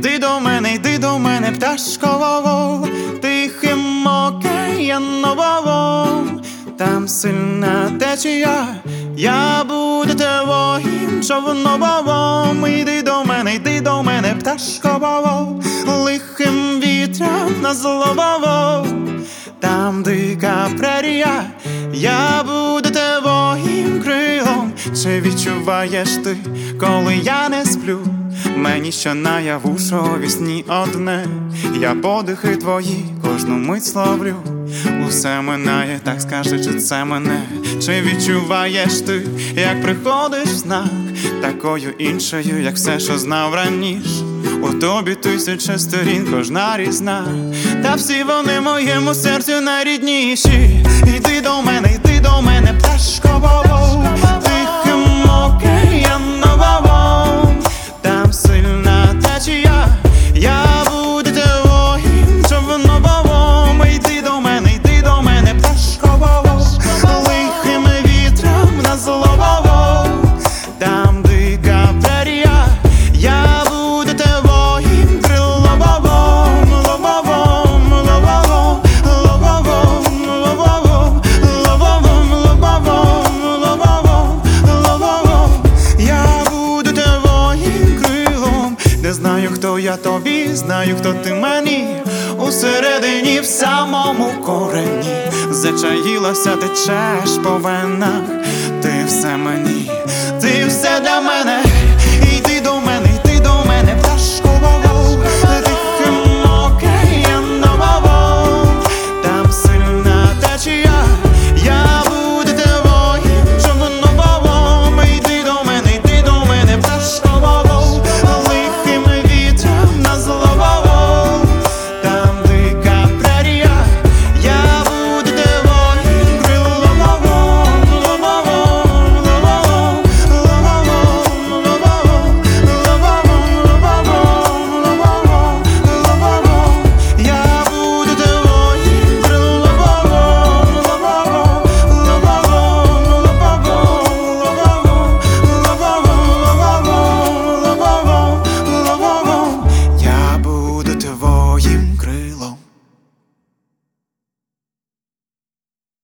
йди до мене, пташко, тихим океаном, там сильна течія, я буду твоїм човном. Йди до мене, пташко, лихим вітрям на зло, там дика прерія, я буду твоїм крилом. Чи відчуваєш ти, коли я не сплю? Мені що наяву, що у вісні одне, я подихи твої кожну мить словлю. Усе минає, так скажи, чи це мене? Чи відчуваєш ти, як приходиш в снах, такою іншою, як все, що знав раніше? У тобі тисяча сторін, кожна різна, та всі вони моєму серцю найрідніші. Йди до мене, пташко, тихим океаном, там сильна течія, я буду твоїм човном. Йди до мене, пташко, лихим вітром на зло, там дика прерія, я буду твоїм крилом. Я буду твоїм крилом. Не знаю, хто я тобі, знаю, хто ти мені. Усередині, в самому корені, зачаїлася, течеш по венах. Ти все мені, ти все для мене.